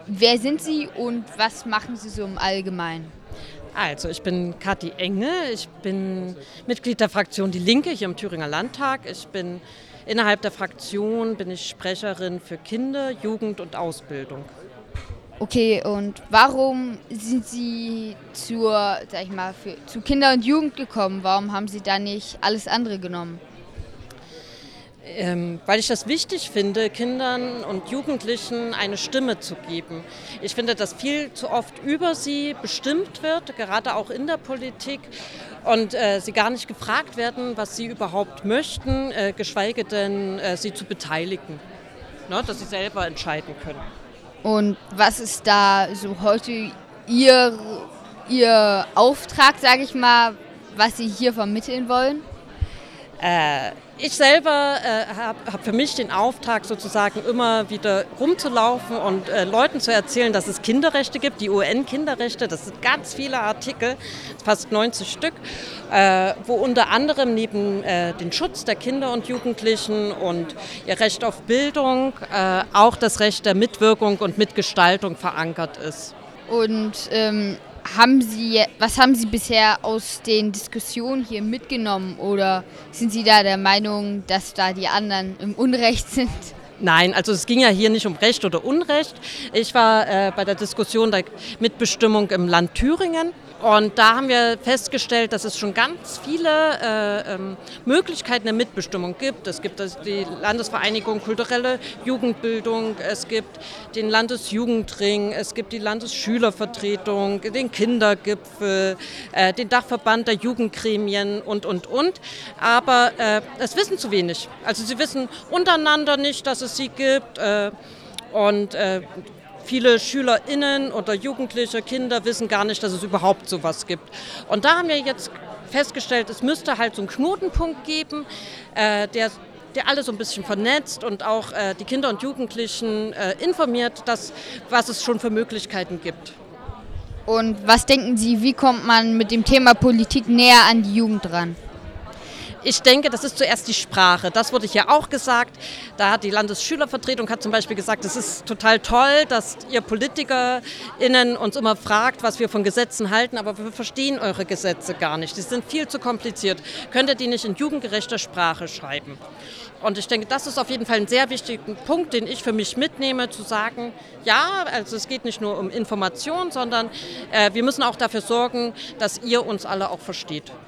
Wer sind Sie und was machen Sie so im Allgemeinen? Also, ich bin Kathi Enge, ich bin Mitglied der Fraktion Die Linke hier im Thüringer Landtag. Innerhalb der Fraktion bin ich Sprecherin für Kinder, Jugend und Ausbildung. Okay, und warum sind Sie sag ich mal, zu Kinder und Jugend gekommen? Warum haben Sie da nicht alles andere genommen? Weil ich das wichtig finde, Kindern und Jugendlichen eine Stimme zu geben. Ich finde, dass viel zu oft über sie bestimmt wird, gerade auch in der Politik, und sie gar nicht gefragt werden, was sie überhaupt möchten, geschweige denn sie zu beteiligen, ne, dass sie selber entscheiden können. Und was ist da so heute Ihr, Ihr Auftrag, sage ich mal, was Sie hier vermitteln wollen? Ich selber hab für mich den Auftrag, sozusagen immer wieder rumzulaufen und Leuten zu erzählen, dass es Kinderrechte gibt, die UN-Kinderrechte. Das sind ganz viele Artikel, fast 90 Stück, wo unter anderem neben den Schutz der Kinder und Jugendlichen und ihr Recht auf Bildung auch das Recht der Mitwirkung und Mitgestaltung verankert ist. Und was haben Sie bisher aus den Diskussionen hier mitgenommen oder sind Sie da der Meinung, dass da die anderen im Unrecht sind? Nein, also es ging ja hier nicht um Recht oder Unrecht. Ich war bei der Diskussion der Mitbestimmung im Land Thüringen. Und da haben wir festgestellt, dass es schon ganz viele Möglichkeiten der Mitbestimmung gibt. Es gibt die Landesvereinigung Kulturelle Jugendbildung, es gibt den Landesjugendring, es gibt die Landesschülervertretung, den Kindergipfel, den Dachverband der Jugendgremien und. Aber es wissen zu wenig. Also sie wissen untereinander nicht, dass es sie gibt. Viele SchülerInnen oder Jugendliche, Kinder wissen gar nicht, dass es überhaupt sowas gibt. Und da haben wir jetzt festgestellt, es müsste halt so einen Knotenpunkt geben, der alle so ein bisschen vernetzt und auch die Kinder und Jugendlichen informiert, was es schon für Möglichkeiten gibt. Und was denken Sie, wie kommt man mit dem Thema Politik näher an die Jugend ran? Ich denke, das ist zuerst die Sprache. Das wurde hier auch gesagt. Da hat die Landesschülervertretung zum Beispiel gesagt, es ist total toll, dass ihr PolitikerInnen uns immer fragt, was wir von Gesetzen halten, aber wir verstehen eure Gesetze gar nicht. Die sind viel zu kompliziert. Könnt ihr die nicht in jugendgerechter Sprache schreiben? Und ich denke, das ist auf jeden Fall ein sehr wichtiger Punkt, den ich für mich mitnehme, zu sagen, ja, also es geht nicht nur um Information, sondern wir müssen auch dafür sorgen, dass ihr uns alle auch versteht.